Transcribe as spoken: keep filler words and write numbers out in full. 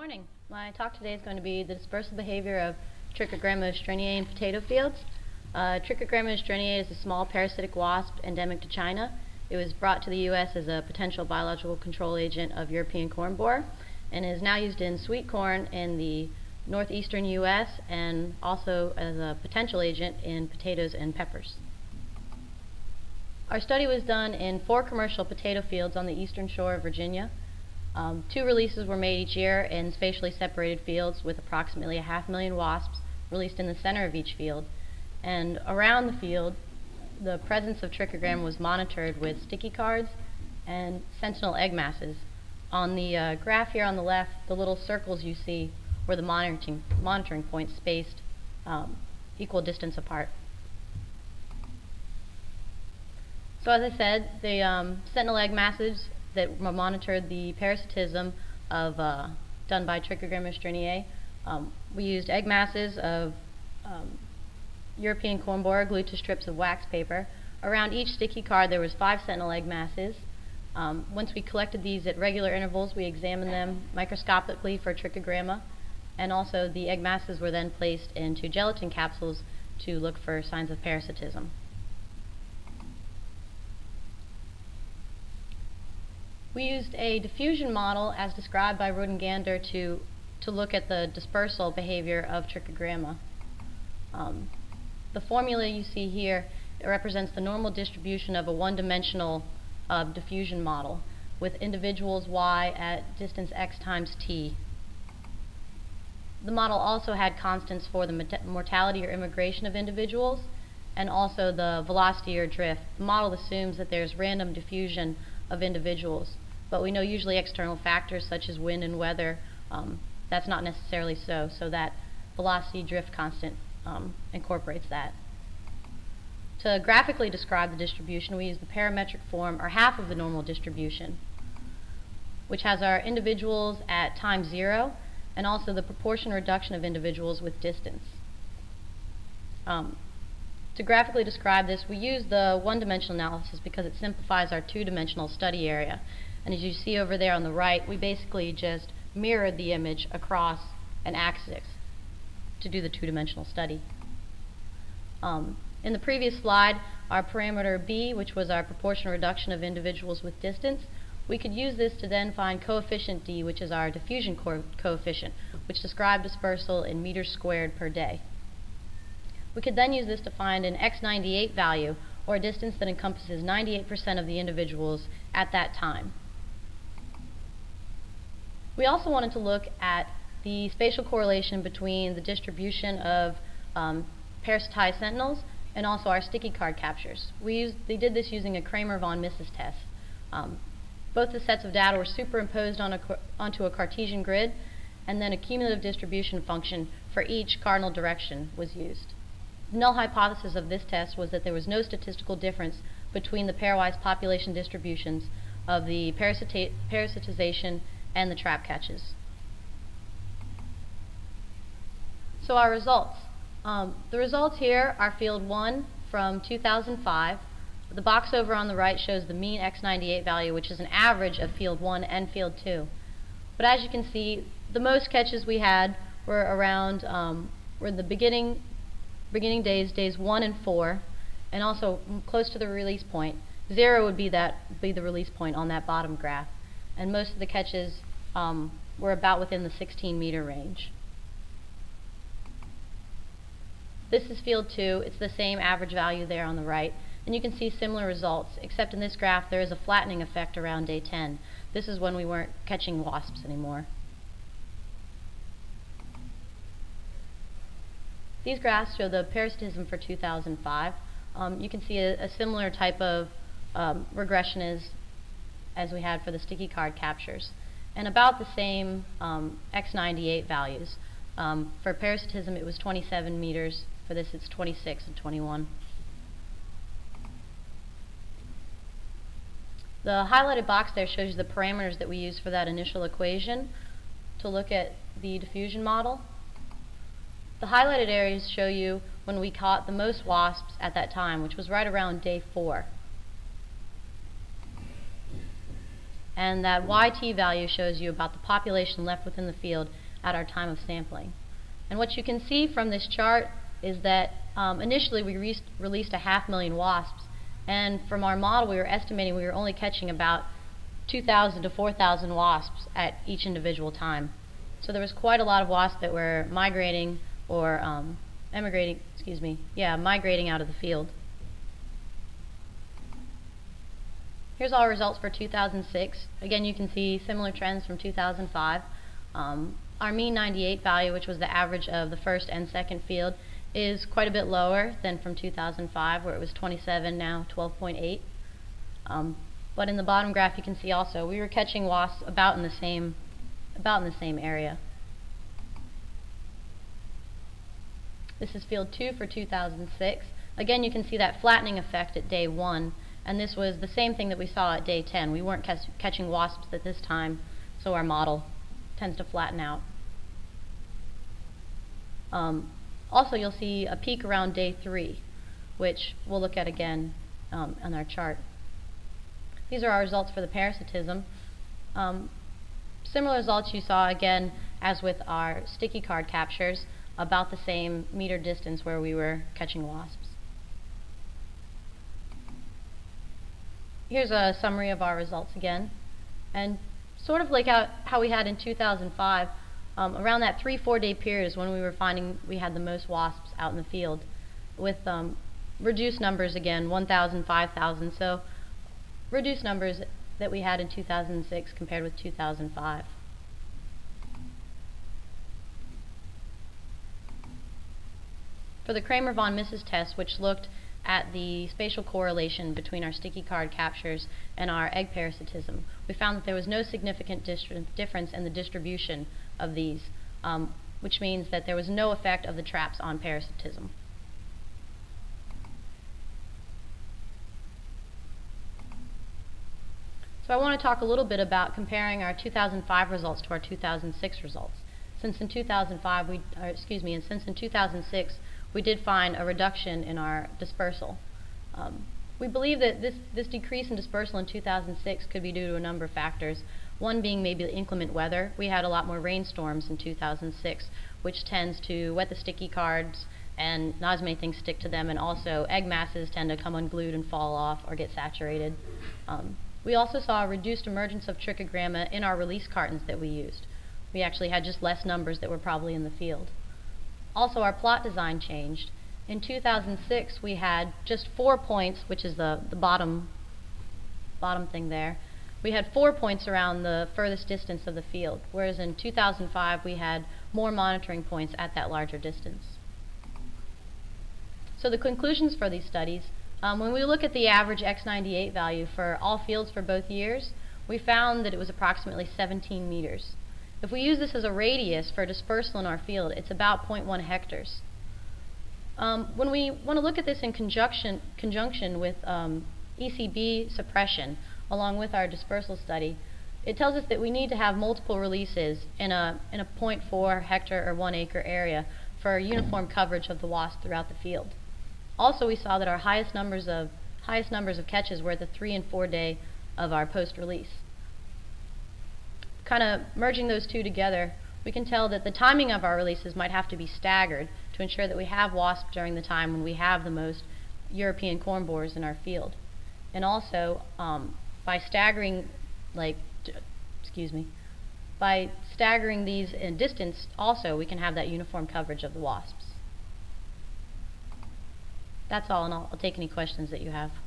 morning. My talk today is going to be the dispersal behavior of Trichogramma oestriniae in potato fields. Uh, Trichogramma oestriniae is a small parasitic wasp endemic to China. It was brought to the U S as a potential biological control agent of European corn borer and is now used in sweet corn in the northeastern U S and also as a potential agent in potatoes and peppers. Our study was done in four commercial potato fields on the eastern shore of Virginia. Um, two releases were made each year in spatially separated fields with approximately a half million wasps released in the center of each field. And around the field, the presence of trichogramma was monitored with sticky cards and sentinel egg masses. On the uh, graph here on the left, the little circles you see were the monitoring, monitoring points spaced um, equal distance apart. So as I said, the um, sentinel egg masses that monitored the parasitism of uh, done by Trichogramma oestriniae. Um, we used egg masses of um, European corn borer glued to strips of wax paper. Around each sticky card there was five sentinel egg masses. Um, once we collected these at regular intervals, we examined them microscopically for trichogramma, and also the egg masses were then placed into gelatin capsules to look for signs of parasitism. We used a diffusion model as described by Rodengander to, to look at the dispersal behavior of trichogramma. Um, the formula you see here, it represents the normal distribution of a one-dimensional uh, diffusion model with individuals y at distance x times t. The model also had constants for the mortality or immigration of individuals and also the velocity or drift. The model assumes that there's random diffusion of individuals, but we know usually external factors such as wind and weather, um, that's not necessarily so, so that velocity drift constant um, incorporates that. To graphically describe the distribution, we use the parametric form, or half of the normal distribution, which has our individuals at time zero and also the proportion reduction of individuals with distance. Um, to graphically describe this, we use the one-dimensional analysis because it simplifies our two-dimensional study area. And as you see over there on the right, we basically just mirrored the image across an axis to do the two-dimensional study. Um, in the previous slide, our parameter B, which was our proportion reduction of individuals with distance, we could use this to then find coefficient D, which is our diffusion co coefficient, which described dispersal in meters squared per day. We could then use this to find an X ninety-eight value, or a distance that encompasses ninety-eight percent of the individuals at that time. We also wanted to look at the spatial correlation between the distribution of um, parasitized sentinels and also our sticky card captures. We used, they did this using a Kramer-von Mises test. Um, both the sets of data were superimposed on a, onto a Cartesian grid, and then a cumulative distribution function for each cardinal direction was used. The null hypothesis of this test was that there was no statistical difference between the pairwise population distributions of the parasita parasitization and the trap catches. So our results. Um, the results here are field one from two thousand five. The box over on the right shows the mean X ninety-eight value, which is an average of field one and field two. But as you can see, the most catches we had were around um, were the beginning beginning days, days one and four, and also close to the release point. Zero would be that be the release point on that bottom graph, and most of the catches um, were about within the sixteen meter range. This is field two. It's the same average value there on the right, and you can see similar results, except in this graph there is a flattening effect around day ten. This is when we weren't catching wasps anymore. These graphs show the parasitism for two thousand five. Um, you can see a, a similar type of um, regression as, as we had for the sticky card captures, and about the same um, X ninety-eight values. Um, for parasitism it was twenty-seven meters, for this it's twenty-six and twenty-one. The highlighted box there shows you the parameters that we used for that initial equation to look at the diffusion model. The highlighted areas show you when we caught the most wasps at that time, which was right around day four. and that Y T value shows you about the population left within the field at our time of sampling. And what you can see from this chart is that um, initially we re released a half million wasps, and from our model we were estimating we were only catching about two thousand to four thousand wasps at each individual time. So there was quite a lot of wasps that were migrating or um, emigrating, excuse me, yeah, migrating out of the field. Here's all results for two thousand six. Again, you can see similar trends from two thousand five. Um, our mean ninety-eight value, which was the average of the first and second field, is quite a bit lower than from two thousand five, where it was twenty-seven, now twelve point eight. Um, but in the bottom graph, you can see also we were catching wasps about in the same, about in the same area. This is field two for two thousand six. Again, you can see that flattening effect at day one. And this was the same thing that we saw at day ten. We weren't catch catching wasps at this time, so our model tends to flatten out. Um, also, you'll see a peak around day three, which we'll look at again um, on our chart. These are our results for the parasitism. Um, similar results you saw again as with our sticky card captures, about the same meter distance where we were catching wasps. Here's a summary of our results again, and sort of like how, how we had in two thousand five, um, around that three, four day period is when we were finding we had the most wasps out in the field, with um, reduced numbers again, one thousand, five thousand, so reduced numbers that we had in two thousand six compared with two thousand five. For the Kramer-von Mises test, which looked at the spatial correlation between our sticky card captures and our egg parasitism, we found that there was no significant difference in the distribution of these, um, which means that there was no effect of the traps on parasitism. So I want to talk a little bit about comparing our two thousand five results to our two thousand six results. Since in two thousand five, we, or excuse me, and since in two thousand six we did find a reduction in our dispersal. Um, we believe that this, this decrease in dispersal in two thousand six could be due to a number of factors, one being maybe the inclement weather. We had a lot more rainstorms in two thousand six, which tends to wet the sticky cards and not as many things stick to them, and also egg masses tend to come unglued and fall off or get saturated. Um, we also saw a reduced emergence of trichogramma in our release cartons that we used. We actually had just less numbers that were probably in the field. Also, our plot design changed. In two thousand six, we had just four points, which is the, the bottom, bottom thing there. We had four points around the furthest distance of the field, whereas in two thousand five, we had more monitoring points at that larger distance. So the conclusions for these studies, um, when we look at the average X ninety-eight value for all fields for both years, we found that it was approximately seventeen meters. If we use this as a radius for dispersal in our field, it's about zero point one hectares. Um, when we want to look at this in conjunction, conjunction with um, E C B suppression, along with our dispersal study, it tells us that we need to have multiple releases in a, in a zero point four hectare or one acre area for uniform coverage of the wasp throughout the field. Also, we saw that our highest numbers of, highest numbers of catches were at the three and four day of our post-release. Kind of merging those two together, we can tell that the timing of our releases might have to be staggered to ensure that we have wasps during the time when we have the most European corn borers in our field. And also, um, by staggering, like, excuse me, by staggering these in distance, also we can have that uniform coverage of the wasps. That's all, and I'll, I'll take any questions that you have.